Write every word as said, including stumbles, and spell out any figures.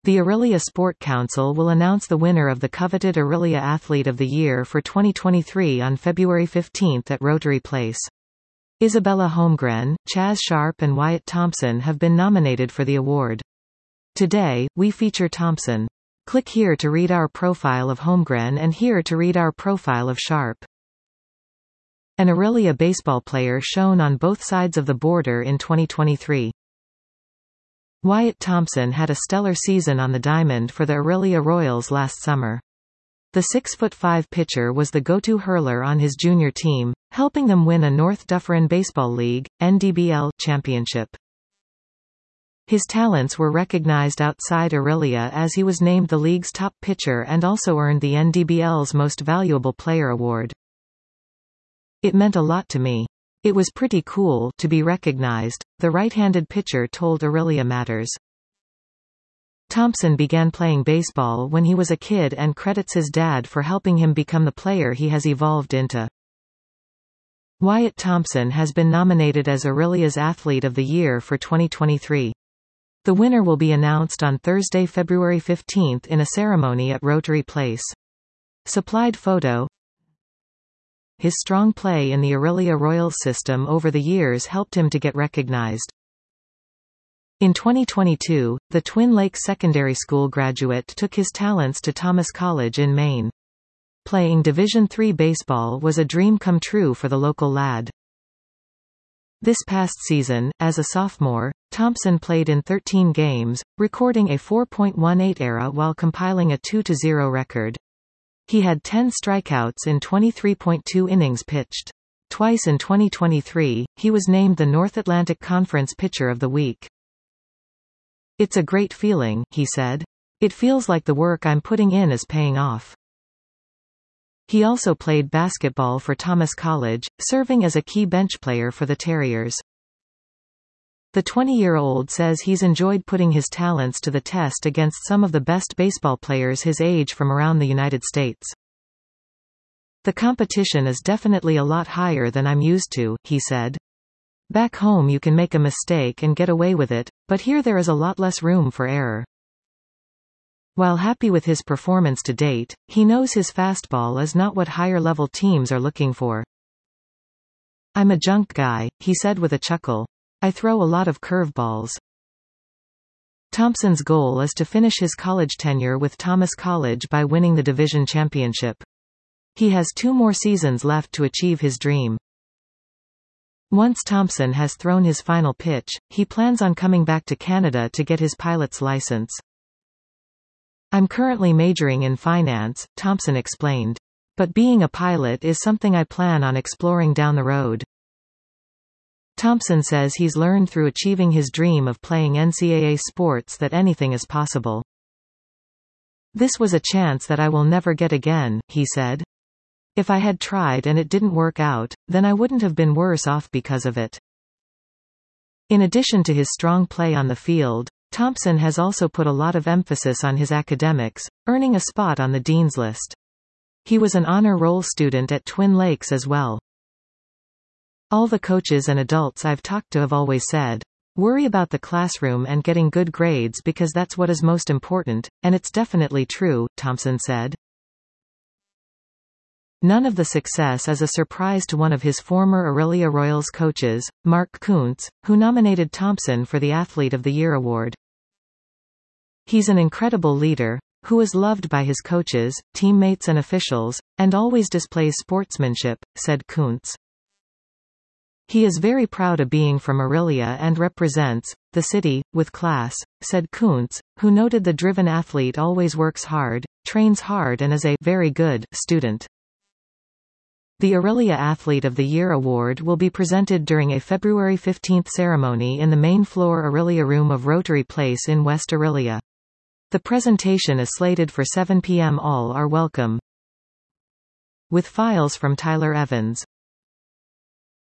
The Aurelia Sport Council will announce the winner of the coveted Aurelia Athlete of the Year for twenty twenty-three on February fifteenth at Rotary Place. Isabella Holmgren, Chaz Sharp and Wyatt Thompson have been nominated for the award. Today, we feature Thompson. Click here to read our profile of Holmgren and here to read our profile of Sharp. An Aurelia baseball player shown on both sides of the border in twenty twenty-three. Wyatt Thompson had a stellar season on the diamond for the Aurelia Royals last summer. The six foot five pitcher was the go-to hurler on his junior team, helping them win a North Dufferin Baseball League (N D B L) championship. His talents were recognized outside Aurelia as he was named the league's top pitcher and also earned the N D B L's Most Valuable Player award. "It meant a lot to me. It was pretty cool to be recognized," the right-handed pitcher told Aurelia Matters. Thompson began playing baseball when he was a kid and credits his dad for helping him become the player he has evolved into. Wyatt Thompson has been nominated as Aurelia's Athlete of the Year for twenty twenty-three. The winner will be announced on Thursday, February fifteenth in a ceremony at Rotary Place. Supplied photo. His strong play in the Aurelia Royals system over the years helped him to get recognized. In twenty twenty-two, the Twin Lakes Secondary School graduate took his talents to Thomas College in Maine. Playing Division three baseball was a dream come true for the local lad. This past season, as a sophomore, Thompson played in thirteen games, recording a four point one eight E R A while compiling a two to zero record. He had ten strikeouts in twenty-three point two innings pitched. Twice in twenty twenty-three, he was named the North Atlantic Conference Pitcher of the Week. "It's a great feeling," he said. "It feels like the work I'm putting in is paying off." He also played basketball for Thomas College, serving as a key bench player for the Terriers. The twenty-year-old says he's enjoyed putting his talents to the test against some of the best baseball players his age from around the United States. "The competition is definitely a lot higher than I'm used to," he said. "Back home you can make a mistake and get away with it, but here there is a lot less room for error." While happy with his performance to date, he knows his fastball is not what higher-level teams are looking for. "I'm a junk guy," he said with a chuckle. "I throw a lot of curveballs." Thompson's goal is to finish his college tenure with Thomas College by winning the division championship. He has two more seasons left to achieve his dream. Once Thompson has thrown his final pitch, he plans on coming back to Canada to get his pilot's license. "I'm currently majoring in finance," Thompson explained. "But being a pilot is something I plan on exploring down the road." Thompson says he's learned through achieving his dream of playing N C double A sports that anything is possible. "This was a chance that I will never get again," he said. "If I had tried and it didn't work out, then I wouldn't have been worse off because of it." In addition to his strong play on the field, Thompson has also put a lot of emphasis on his academics, earning a spot on the Dean's List. He was an honor roll student at Twin Lakes as well. "All the coaches and adults I've talked to have always said, worry about the classroom and getting good grades because that's what is most important, and it's definitely true," Thompson said. None of the success is a surprise to one of his former Aurelia Royals coaches, Mark Kuntz, who nominated Thompson for the Athlete of the Year award. "He's an incredible leader, who is loved by his coaches, teammates and officials, and always displays sportsmanship," said Kuntz. "He is very proud of being from Aurelia and represents the city with class," said Kuntz, who noted the driven athlete always works hard, trains hard and is a very good student. The Aurelia Athlete of the Year award will be presented during a February fifteenth ceremony in the main floor Aurelia Room of Rotary Place in West Aurelia. The presentation is slated for seven p m All are welcome. With files from Tyler Evans.